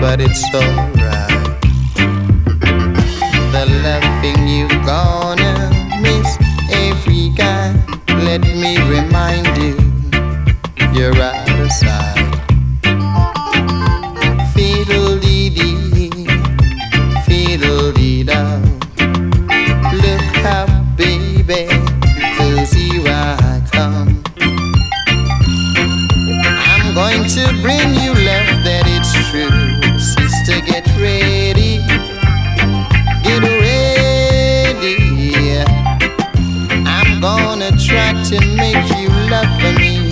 but it's alright. The loving you gonna miss every guy. Let me remind you, you're out of sight. Fiddle-dee-dee, fiddle-dee-dow. Look up, baby, 'cause here I come. I'm going to bring you love that it's true. Sister, get ready, get ready. I'm gonna try to make you love me